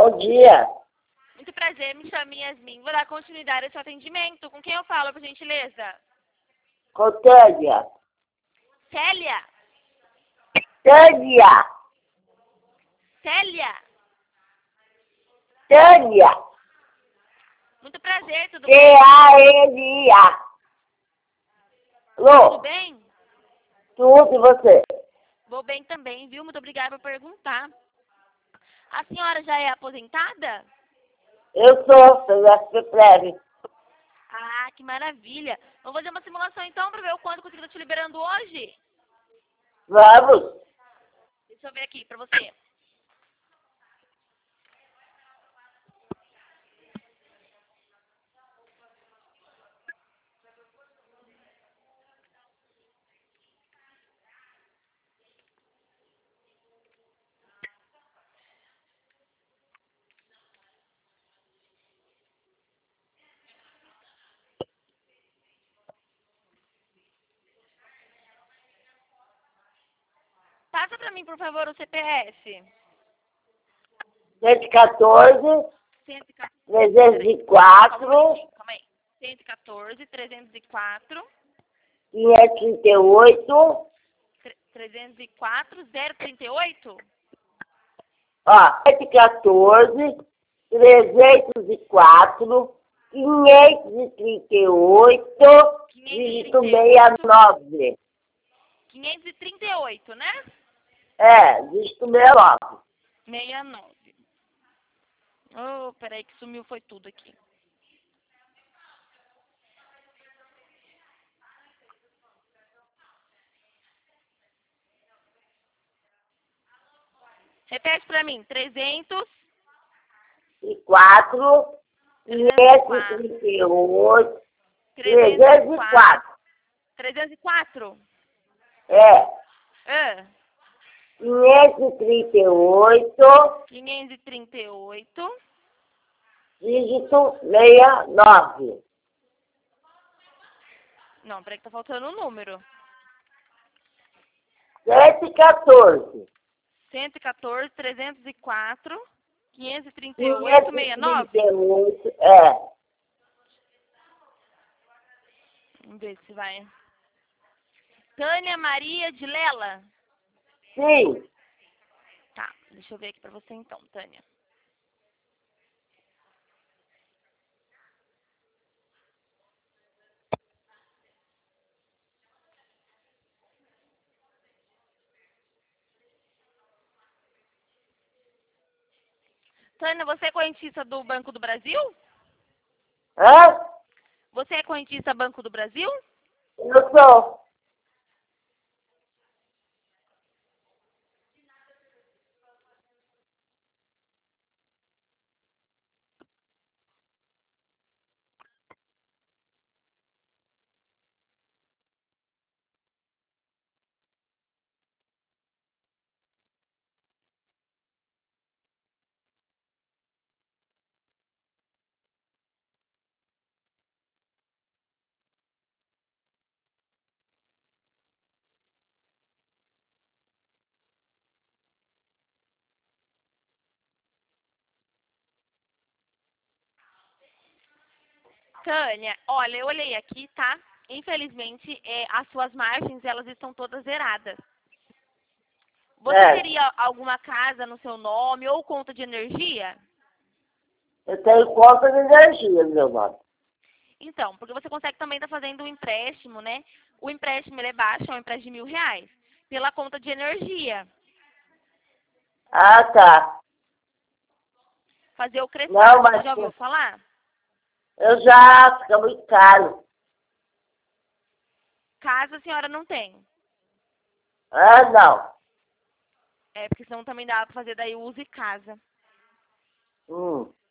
Bom dia. Muito prazer, me chamo Yasmin. Vou dar continuidade ao seu atendimento. Com quem eu falo, por gentileza? Cotânia. Célia? Tânia. Célia? Tânia. Muito prazer, tudo bem? T-A-N-I-A. Tudo Alô? bem? Tudo e você? Vou bem também, viu? Muito obrigada por perguntar. A senhora já é aposentada? Eu sou breve. Ah, que maravilha. Vamos fazer uma simulação então para ver o quanto conseguiu te liberando hoje? Vamos. Deixa eu ver aqui para você. Passa para mim, por favor, o CPF. 114, 304, Calma aí. 114, 304, 538, 304, 038? ó, 114, 304, 538, dígito 69. 538, né? Dígito 69. 69. Oh, peraí que sumiu, foi tudo aqui. Repete pra mim. 300, 4, 538, 304. 304? É. Ah, 538, 538. dígito 69. Não, peraí que tá faltando um número. 114. 114, 304, 538, 69. 538, Vamos ver se vai. Tânia Maria de Lela. Sim. Tá, deixa eu ver aqui pra você então, Tânia. Tânia, você é correntista do Banco do Brasil? Hã? Você é correntista Banco do Brasil? Eu sou. Tânia, olha, eu olhei aqui, tá? Infelizmente, as suas margens, elas estão todas zeradas. Você teria alguma casa no seu nome ou conta de energia? Eu tenho conta de energia, meu nome. Então, porque você consegue também estar fazendo um empréstimo, né? O empréstimo, ele é baixo, é um empréstimo de R$ 1.000, pela conta de energia. Ah, tá. Fazer o crescimento, Não, mas você já ouviu falar? eu já, fica muito caro. Casa a senhora não tem. Ah, não. É, porque senão também dá pra fazer daí uso e casa.